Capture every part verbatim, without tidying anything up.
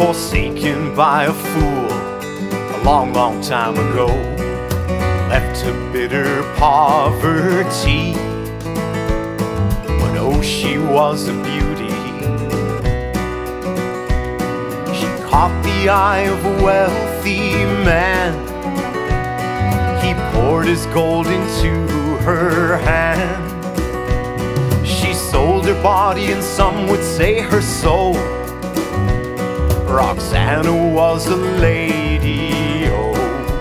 forsaken by a fool a long, long time ago, left to bitter poverty. But oh, she was a beauty. She caught the eye of a wealthy man. He poured his gold into her hand. She sold her body and some would say her soul. Roxana was a lady, oh.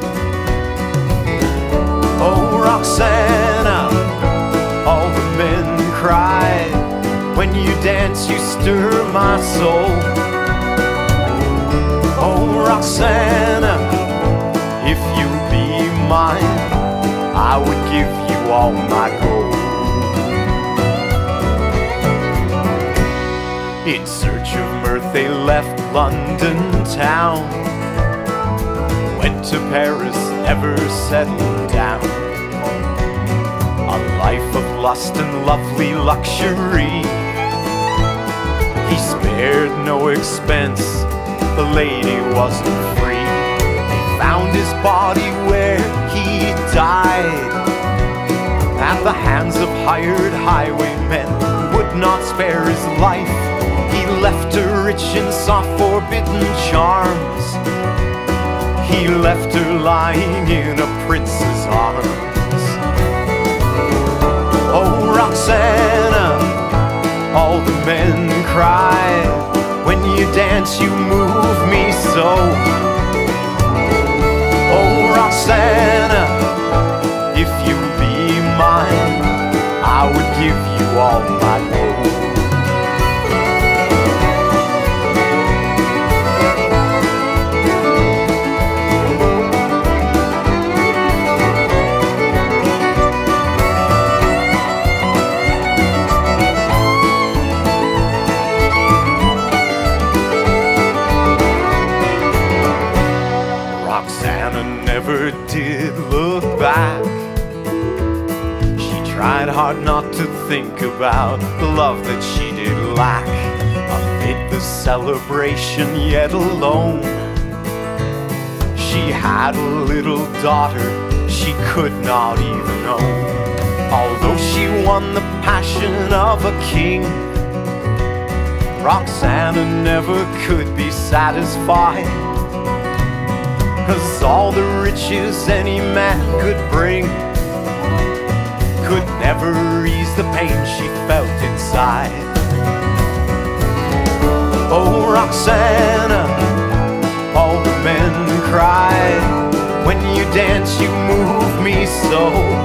Oh, Roxana, all the men cried. When you dance, you stir my soul. Oh, Roxana, if you'll be mine, I would give you all my gold. In search of mirth they left London town, went to Paris, never settled down. A life of lust and lovely luxury. He spared no expense, the lady wasn't free. They found his body where he died, at the hands of hired highwaymen who would not spare his life. He left her rich in soft forbidden charms. He left her lying in a prince's arms. Oh, Roxana, all the men cry. When you dance, you move me so. Oh, Roxana, if you be mine, I would give you all my gold. Roxana never did look back. She tried hard not to think about the love that she did lack. Amid the celebration, yet alone, she had a little daughter she could not even own. Although she won the passion of a king, Roxana never could be satisfied. 'Cause all the riches any man could bring could never ease the pain she felt inside. Oh, Roxana, all the men cried. When you dance, you move me so.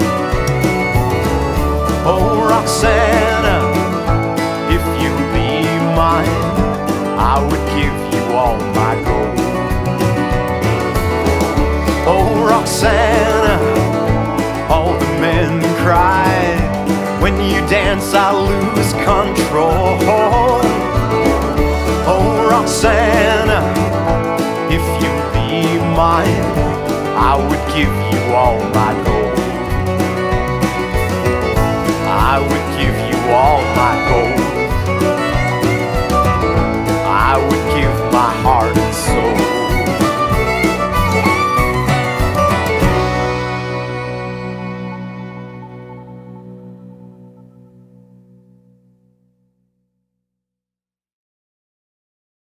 Oh, Roxana, if you be mine, I would give you all my gold. Oh, Roxana, all the men cry. When you dance, I lose control. Oh, Roxana, if you be mine, I would give you all my gold. I would give you all my gold.